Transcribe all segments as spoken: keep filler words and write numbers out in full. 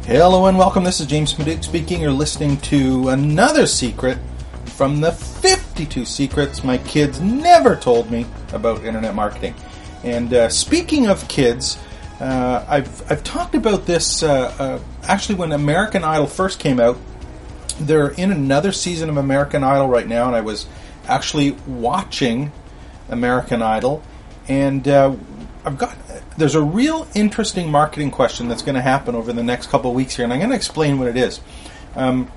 Hello and welcome. This is James Smodook speaking. You're listening to another secret from the fifty-two secrets my kids never told me about internet marketing. And uh, speaking of kids, uh, I've I've talked about this uh, uh, actually when American Idol first came out. They're in another season of American Idol right now, and I was actually watching American Idol, and uh, I've got there's a real interesting marketing question that's going to happen over the next couple of weeks here, and I'm going to explain what it is. Um,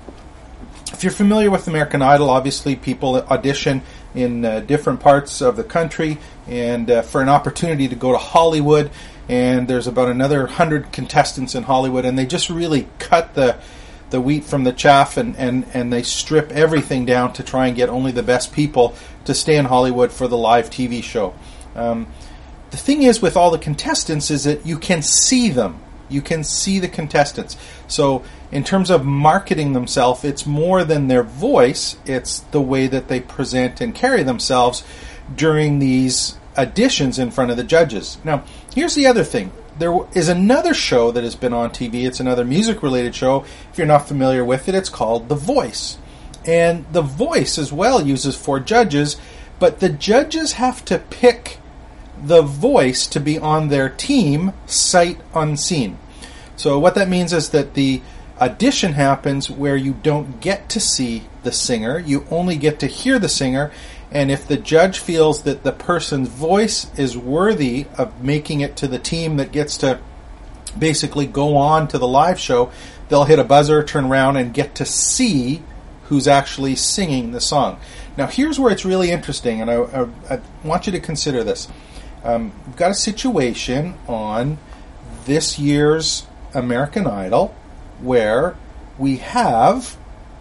if you're familiar with American Idol, obviously people audition in uh, different parts of the country, and uh, for an opportunity to go to Hollywood, and there's about another hundred contestants in Hollywood, and they just really cut the the wheat from the chaff, and, and, and they strip everything down to try and get only the best people to stay in Hollywood for the live T V show. Um, the thing is with all the contestants is that you can see them. You can see the contestants. So in terms of marketing themselves, it's more than their voice. It's the way that they present and carry themselves during these auditions in front of the judges. Now, here's the other thing. There is another show that has been on T V. It's another music-related show. If you're not familiar with it, it's called The Voice. And The Voice as well uses four judges, but the judges have to pick the voice to be on their team sight unseen. So what that means is that the audition happens where you don't get to see the singer. You only get to hear the singer. And if the judge feels that the person's voice is worthy of making it to the team that gets to basically go on to the live show, they'll hit a buzzer, turn around, and get to see who's actually singing the song. Now, here's where it's really interesting, and I, I, I want you to consider this. Um, we've got a situation on this year's American Idol where we have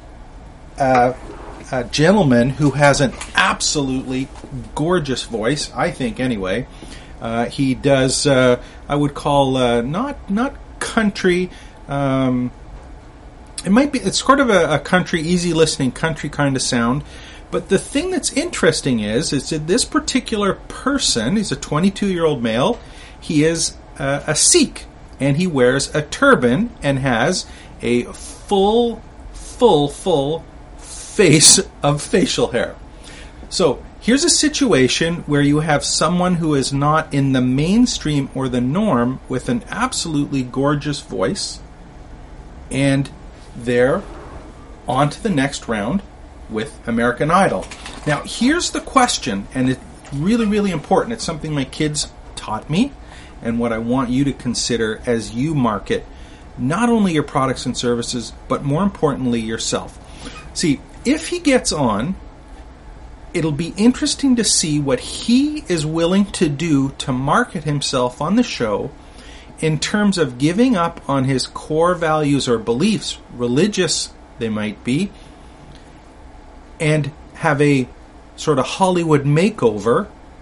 Uh, a gentleman who has an absolutely gorgeous voice, I think anyway. Uh, he does, uh, I would call, uh, not not country, um, it might be, it's sort of a, a country, easy listening country kind of sound. But the thing that's interesting is, is that this particular person, he's a twenty-two-year-old male, he is uh, a Sikh, and he wears a turban and has a full, full, full face of facial hair. So here's a situation where you have someone who is not in the mainstream or the norm with an absolutely gorgeous voice, and they're on to the next round with American Idol. Now here's the question, and it's really, really important. It's something my kids taught me, and what I want you to consider as you market not only your products and services, but more importantly yourself. See, if he gets on, it'll be interesting to see what he is willing to do to market himself on the show in terms of giving up on his core values or beliefs, religious they might be, and have a sort of Hollywood makeover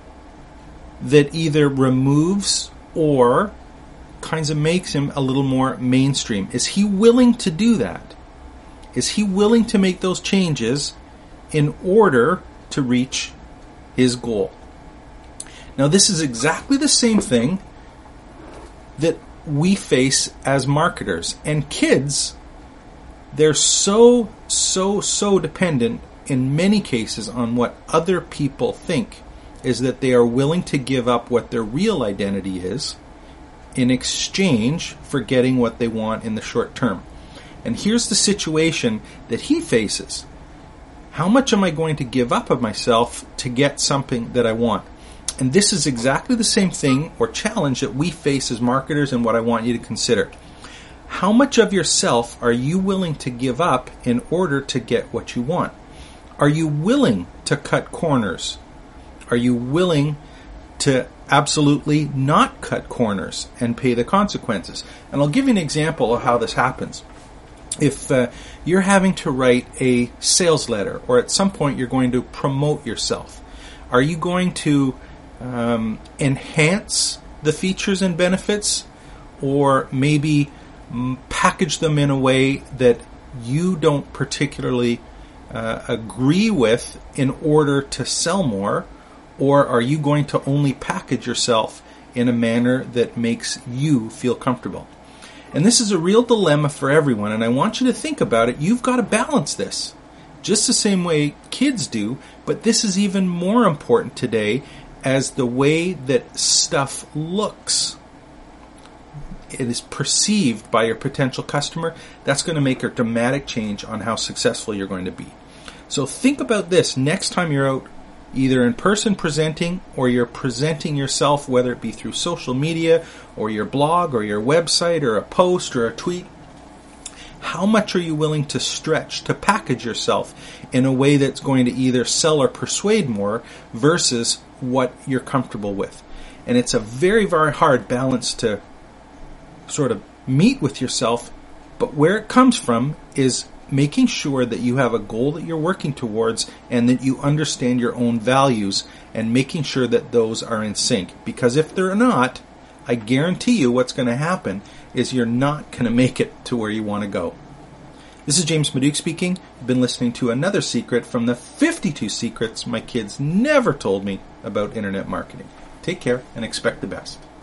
that either removes or kinds of makes him a little more mainstream. Is he willing to do that? Is he willing to make those changes in order to reach his goal? Now, this is exactly the same thing that we face as marketers. And kids, they're so, so, so dependent in many cases on what other people think, is that they are willing to give up what their real identity is in exchange for getting what they want in the short term. And here's the situation that he faces. How much am I going to give up of myself to get something that I want? And this is exactly the same thing or challenge that we face as marketers, and what I want you to consider. How much of yourself are you willing to give up in order to get what you want? Are you willing to cut corners? Are you willing to absolutely not cut corners and pay the consequences? And I'll give you an example of how this happens. If uh, you're having to write a sales letter, or at some point you're going to promote yourself, are you going to um, enhance the features and benefits, or maybe mm, package them in a way that you don't particularly uh, agree with in order to sell more? Or are you going to only package yourself in a manner that makes you feel comfortable? And this is a real dilemma for everyone, and I want you to think about it. You've got to balance this, just the same way kids do, but this is even more important today as the way that stuff looks. It is perceived by your potential customer. That's going to make a dramatic change on how successful you're going to be. So think about this next time you're out, either in person presenting or you're presenting yourself, whether it be through social media or your blog or your website or a post or a tweet. How much are you willing to stretch, to package yourself in a way that's going to either sell or persuade more versus what you're comfortable with? And it's a very, very hard balance to sort of meet with yourself, but where it comes from is making sure that you have a goal that you're working towards and that you understand your own values and making sure that those are in sync. Because if they're not, I guarantee you what's going to happen is you're not going to make it to where you want to go. This is James Maduke speaking. You've been listening to another secret from the fifty-two secrets my kids never told me about internet marketing. Take care and expect the best.